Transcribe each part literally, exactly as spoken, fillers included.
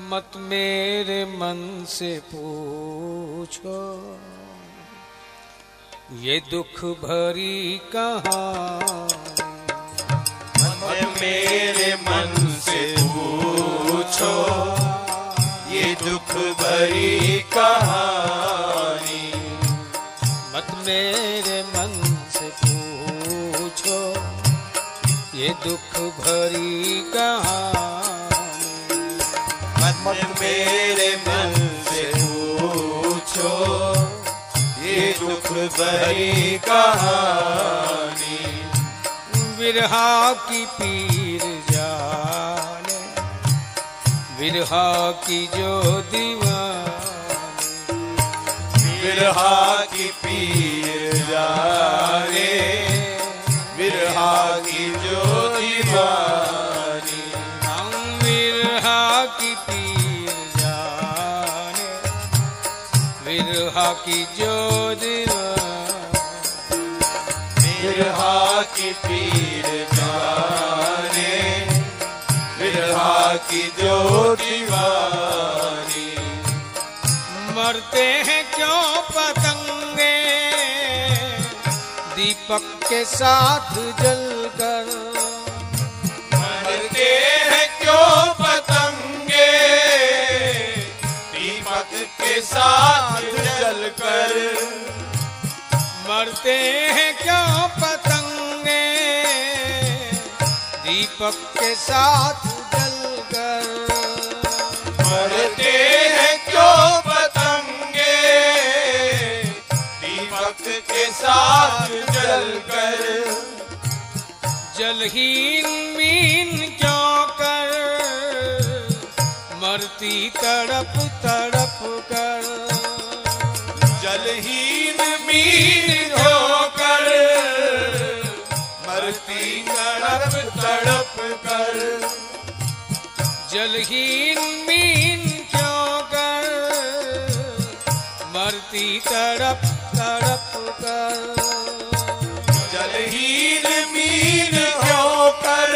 मत मेरे मन से पूछो ये दुख भरी कहानी। मत मेरे मन से पूछो ये दुख भरी कहानी। मत मेरे मन से पूछो ये दुख भरी कहानी। मत मेरे मन से पूछो ये दुख भरी कहानी। विरहा की पीर जाने विरहा की जो दीवानी। विरहा की पीर जाने विरहा की जो दीवानी। हम विरहा की पीर जाने विरहा की जो दीवानी। विरहा की पीर जाने विरहा की जो दीवानी। मरते हैं क्यों पतंगे दीपक के साथ जलकर। मरते हैं क्यों पतंगे दीपक के साथ जलकर। मरते हैं क्यों पतंगे दीपक के साथ जलकर। मरते हैं क्यों पतंगे दीपक के साथ जलकर। जलहीन मीन क्यों कर मरती तड़प तड़प कर। जलहीन मीन होकर मरती तड़प तड़प कर। जलहीन मीन क्यों कर मरती तड़प तड़प कर। जलहीन मीन होकर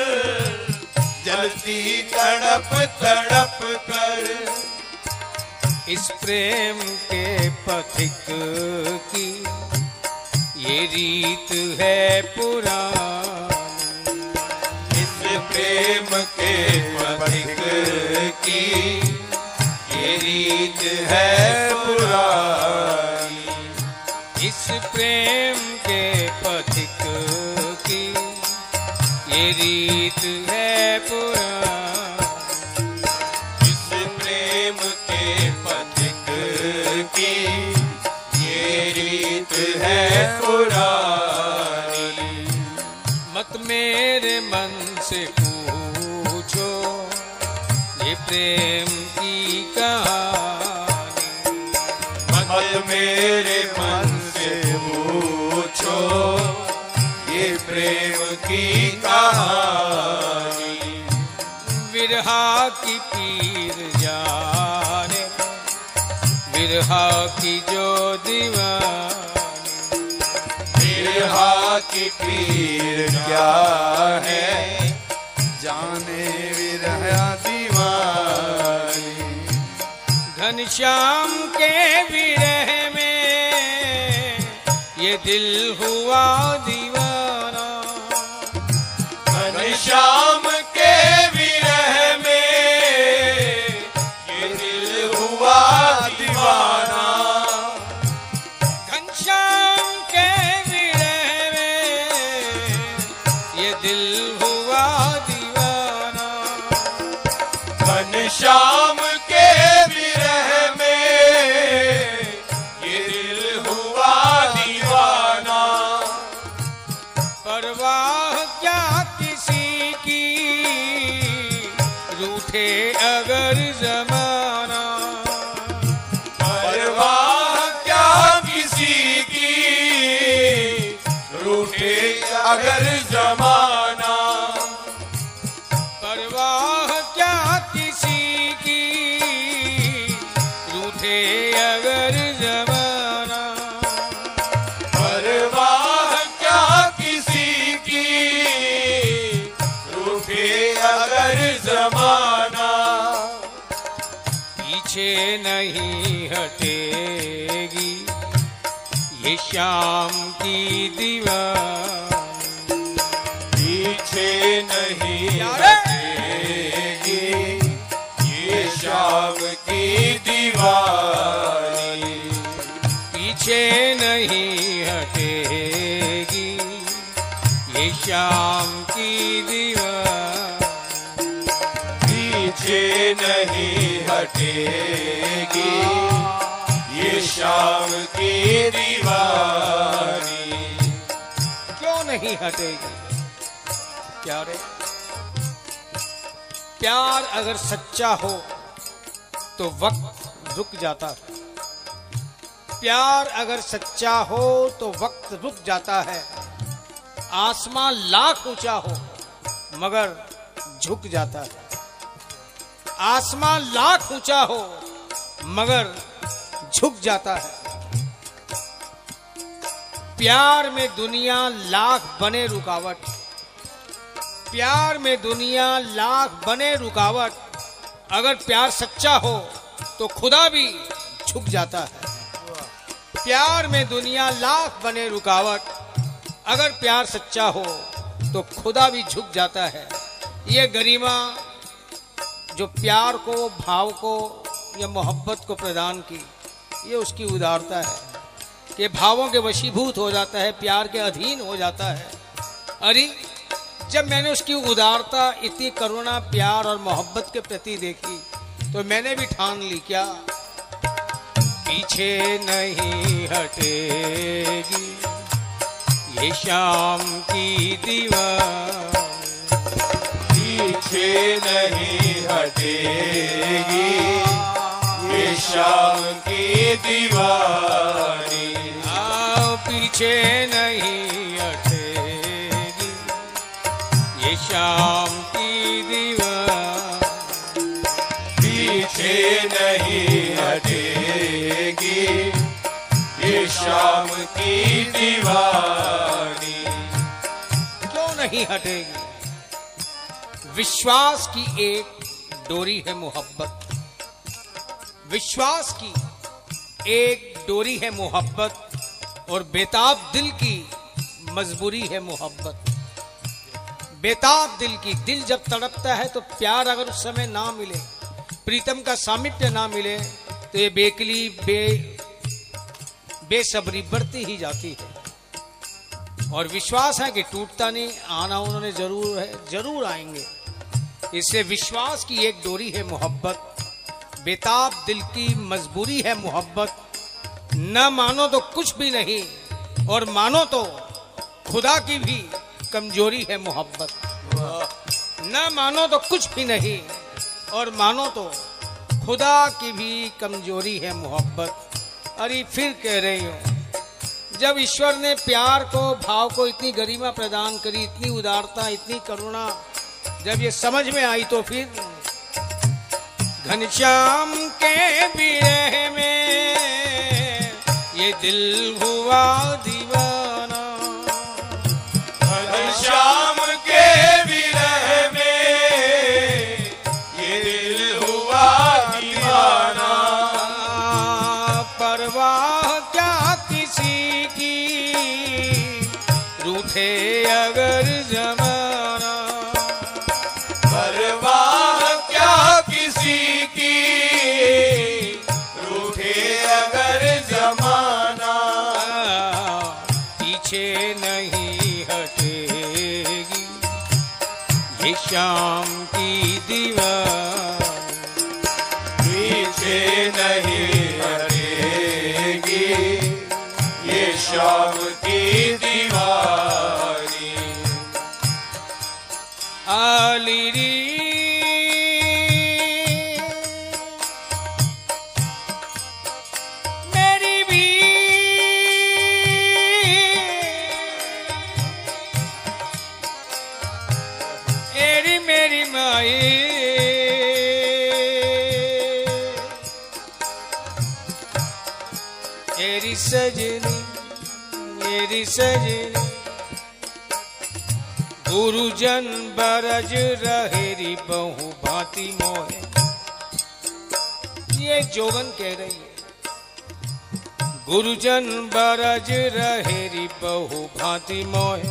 जलती तड़प तड़प कर। इस प्रेम के पथिक की ये रीत है पुरानी। इस प्रेम के पथिक की ये रीत है पुरानी। इस प्रेम के पथिक की ये रीत है पुरानी। इस प्रेम के पथिक की ये रीत है पुरानी। मत मेरे मन से पूछो ये प्रेम की कहानी। मत मेरे मन से पूछो ये प्रेम की कहानी। विरहा की पीर जाने विरहा की जो दीवानी। विरहा की पीर क्या है जाने विरहा दीवानी। घनश्याम के विरह में ये दिल हुआ दीवाना। घनश्याम के विरह में ये दिल हुआ दीवाना। घनश्याम के विरह में ये दिल हुआ दीवाना। घनश्याम के विरह में ये दिल हुआ दीवाना। परवाह क्या किसी की रूठे अगर जमाना। परवाह क्या किसी की रूठे अगर जमाना। परवाह क्या किसी की रूठे अगर जमाना। परवाह क्या किसी की रूठे अगर जमाना। पीछे नहीं हटेगी ये शाम की दीवार, पीछे नहीं हटेगी ये शाम की दीवानी, पीछे नहीं हटेगी ये शाम की दीवार, पीछे नहीं हटेगी ये शाम की दीवानी। क्यों नहीं हटेगी? क्या रे? प्यार अगर सच्चा हो तो वक्त रुक जाता है, प्यार अगर सच्चा हो तो वक्त रुक जाता है, आसमां लाख ऊंचा हो मगर झुक जाता है, आसमां लाख ऊंचा हो मगर झुक जाता है। प्यार में दुनिया लाख बने रुकावट, प्यार में दुनिया लाख बने रुकावट, अगर प्यार सच्चा हो तो खुदा भी झुक जाता है। प्यार में दुनिया लाख बने रुकावट, अगर प्यार सच्चा हो तो खुदा भी झुक जाता है। ये गरिमा जो प्यार को, भाव को या मोहब्बत को प्रदान की, ये उसकी उदारता है कि भावों के वशीभूत हो जाता है, प्यार के अधीन हो जाता है। अरे जब मैंने उसकी उदारता, इतनी करुणा, प्यार और मोहब्बत के प्रति देखी तो मैंने भी ठान ली, क्या पीछे नहीं हटेगी ये शाम की दीवार, पीछे नहीं हटेगी ये शाम की दीवानी, आओ पीछे नहीं हटेगी ये शाम की दीवार, पीछे नहीं हटेगी ये शाम की दीवानी। क्यों नहीं हटेगी? विश्वास की एक डोरी है मोहब्बत, विश्वास की एक डोरी है मोहब्बत, और बेताब दिल की मजबूरी है मोहब्बत। बेताब दिल की, दिल जब तड़पता है तो प्यार अगर उस समय ना मिले, प्रीतम का सामिप्य ना मिले तो ये बेकली, बे बेसब्री बढ़ती ही जाती है। और विश्वास है कि टूटता नहीं, आना उन्होंने जरूर है, जरूर आएंगे। इससे विश्वास की एक डोरी है मोहब्बत, बेताब दिल की मजबूरी है मोहब्बत। न मानो तो कुछ भी नहीं, और मानो तो खुदा की भी कमजोरी है मोहब्बत। न मानो तो कुछ भी नहीं, और मानो तो खुदा की भी कमजोरी है मोहब्बत। अरे फिर कह रही हूं, जब ईश्वर ने प्यार को, भाव को इतनी गरिमा प्रदान करी, इतनी उदारता, इतनी करुणा जब ये समझ में आई तो फिर घनश्याम के विरह में ये दिल हुआ दीवाना, घनश्याम के विरह में ये दिल हुआ दीवाना, परवाह क्या किसी की रूठे अगर जमाना, परवाह क्या किसी की रूठे अगर जमाना, पीछे नहीं हटेगी ये शाम की दीवार, पीछे नहीं हटेगी ये शाम की दीवानी। आलिरी मेरी भी एरी मेरी माई, एरी सजनी, एरी सजनी, गुरुजन बरज रहेरी बहु भांति मोहे, ये में जोगन कह रही है, गुरुजन बरज रहेरी बहु भांति मोहे,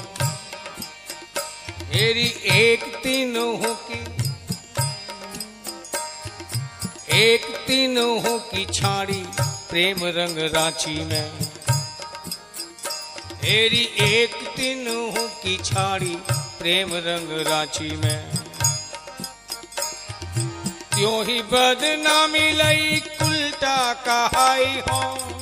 हेरी एक तीनों की एक तीनों की छाड़ी प्रेम रंग रांची में, हेरी एक तीनों की छाड़ी प्रेम रंग रांची में। त्यों ही बदनामी लई उल्टा कहाई हो।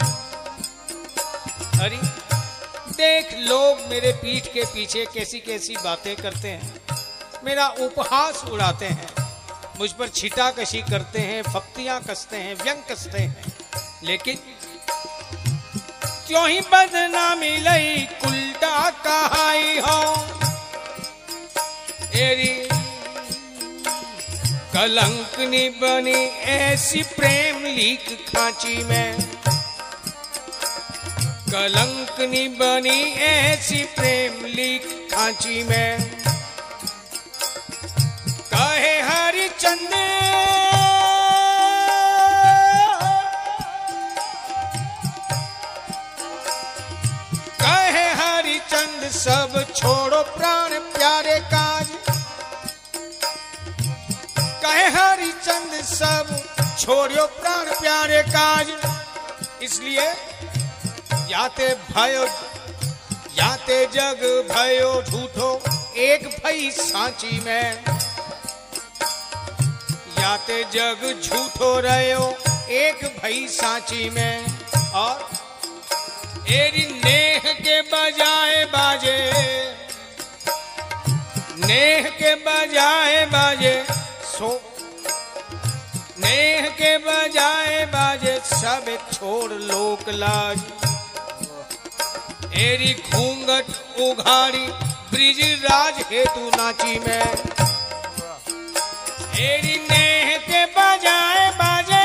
अरे देख, लोग मेरे पीठ के पीछे कैसी कैसी बातें करते हैं, मेरा उपहास उड़ाते हैं, मुझ पर छिटा कशी करते हैं, फक्तियां कसते हैं, व्यंग कसते हैं, लेकिन त्यों ही बदनामी लई उल्टा कहाई हो। एरी कलंकनी बनी ऐसी प्रेम लीक खांची में, कलंकनी बनी ऐसी प्रेम लीक खांची में। कहे हरिचंद कहे हरिचंद सब छोड़ो प्राण प्यारे काज, कहे हरिचंद सब छोड़ो प्राण प्यारे काज। इसलिए याते भयो याते जग भयो झूठो एक भई सांची में, याते जग झूठो रहो एक भई सांची में। और एरी नेह के बजाए बाजे, नेह के बजाए बाजे सो नेह के बजाए बाजे सब छोड़ लोक लाज। एरी घूंघट उघाड़ी ब्रिज राज हेतु नाची में, एरी नेह के बजाए बाजे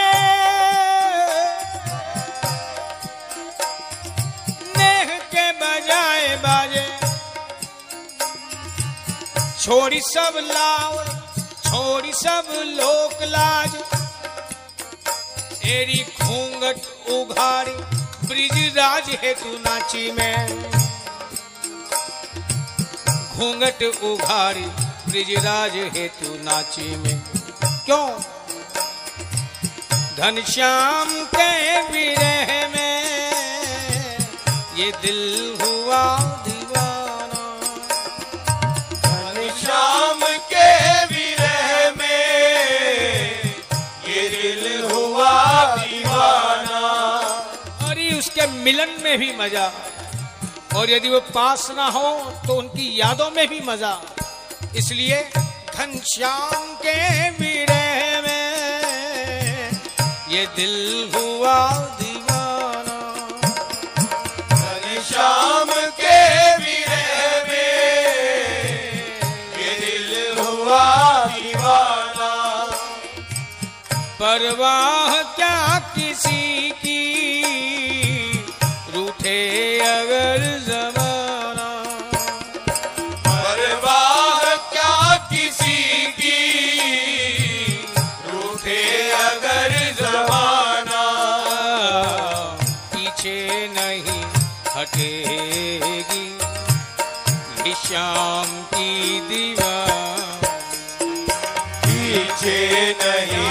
नेह के बजाए बाजे छोड़ी सब लाव छोड़ी सब लोक लाज। एरी घूंघट उघाड़ी ब्रिज राज हेतु नाची में, घूंघट उघाड़ी ब्रिज राज हेतु नाची में। क्यों? घनश्याम के विरह में ये दिल हुआ दीवाना, घनश्याम के विरह में ये दिल हुआ दीवाना। उसके मिलन में भी मजा, और यदि वो पास ना हो तो उनकी यादों में भी मजा। इसलिए घनश्याम के विरह में ये दिल हुआ दीवाना, घनश्याम के विरह में ये दिल हुआ दीवाना। परवाह क्या किसी की रूठे अगर ज़माना, परवाह क्या किसी की रूठे अगर ज़माना। पीछे नहीं हटेगी ये शाम की दीवार, पीछे नहीं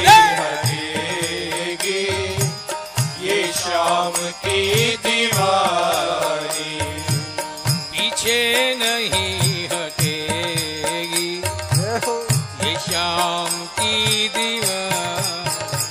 हटेगी ये शाम की दीवारी, पीछे नहीं हटेगी ये शाम की दीवार,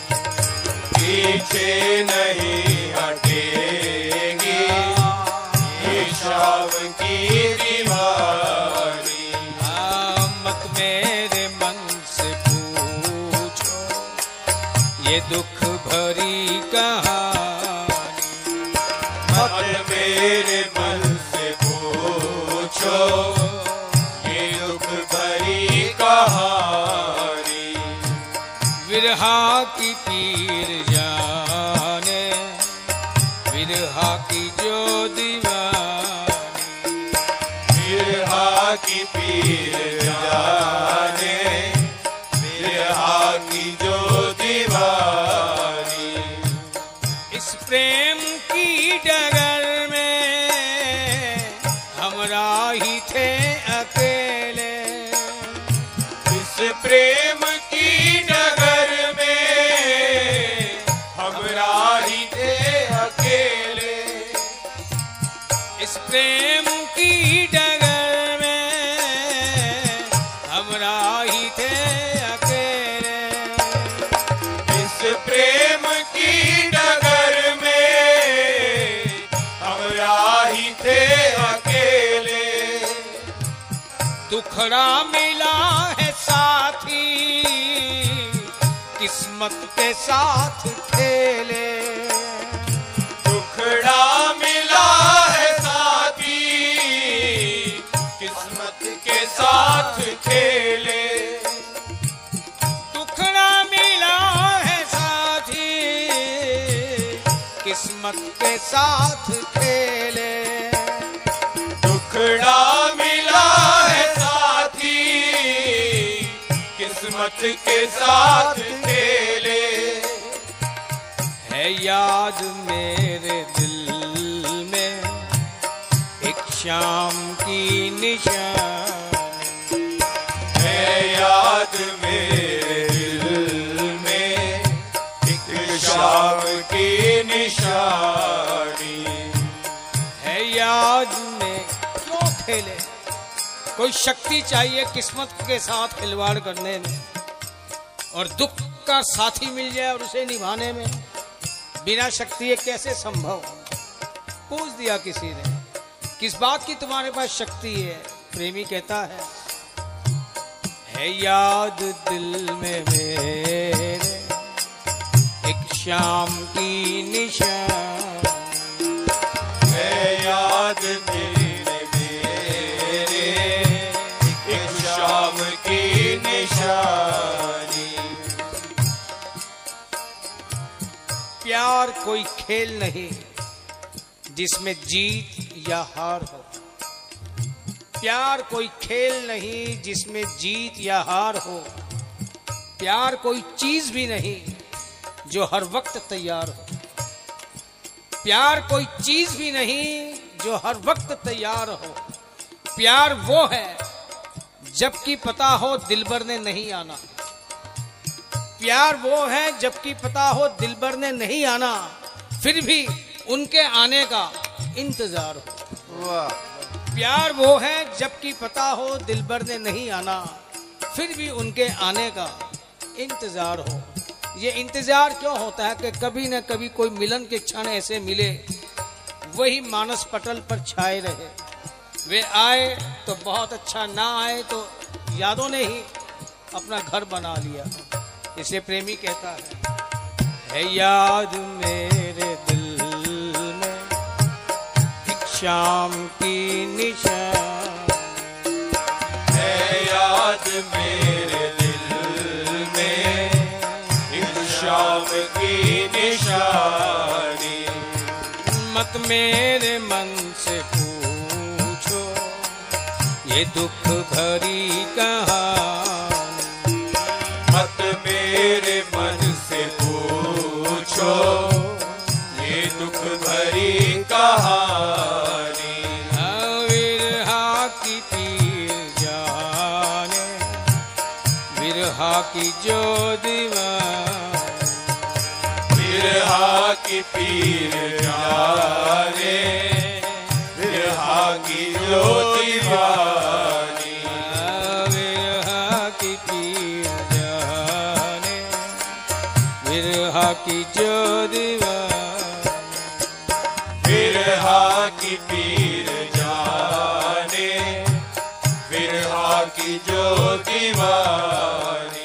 पीछे नहीं हटेगी ये शाम की दीवारी। आ, मत मेरे मन से पूछो ये दुख भरी कहानी, मत मेरे मन से पूछो ये दुख भरी कहानी। विरहा की पीर जाने विरहा की जो दीवानी, विरहा की पीर जाने विरहा की जो दीवानी। दुखड़ा मिला है साथी, किस्मत के साथ खेले। दुखड़ा मिला है साथी, किस्मत के साथ खेले। दुखड़ा मिला है साथी, किस्मत के साथ खेले। दुखड़ा मिला है साथी, किस्मत के साथ खेले। है याद मेरे दिल में एक शाम की निशानी, है याद मेरे दिल में एक शाम की निशानी। है याद में क्यों खेले। कोई शक्ति चाहिए किस्मत के साथ खिलवाड़ करने में, और दुख का साथी मिल जाए और उसे निभाने में। बिना शक्ति ये कैसे संभव। पूछ दिया किसी ने, किस बात की तुम्हारे पास शक्ति है। प्रेमी कहता है, है याद दिल में मेरे एक शाम की निशानी, है याद दिल मेरे एक शाम की निशानी। प्यार कोई खेल नहीं जिसमें जीत या हार हो। प्यार कोई खेल नहीं जिसमें जीत या हार हो। प्यार कोई चीज भी नहीं जो हर वक्त तैयार हो। प्यार कोई चीज भी नहीं जो हर वक्त तैयार हो। प्यार वो है जबकि पता हो दिलबर ने नहीं आना। प्यार वो है जबकि पता हो दिलबर ने नहीं आना, फिर भी उनके आने का इंतजार हो। वाह। प्यार वो है जबकि पता हो दिलबर ने नहीं आना, फिर भी उनके आने का इंतजार हो। ये इंतजार क्यों होता है कि कभी न कभी कोई मिलन के क्षण ऐसे मिले, वही मानस पटल पर छाए रहे। वे आए तो बहुत अच्छा, ना आए तो यादों ने ही अपना घर बना लिया। इसे प्रेमी कहता है, है याद मेरे दिल में एक शाम की निशानी, है याद मेरे दिल में एक शाम की निशानी। मत मेरे मन से पूछो ये दुख भरी कहानी। मत मेरे मन से पूछो ये दुख भरी कहानी। विरहा की पीर जाने, विरहा की जो दीवानी। विरहा की पीर जाने, विरहा की जो दीवानी। विरहा की पीर जाने, विरहा की जो दीवानी। विरहा की पीर जाने, विरहा की जो दीवानी।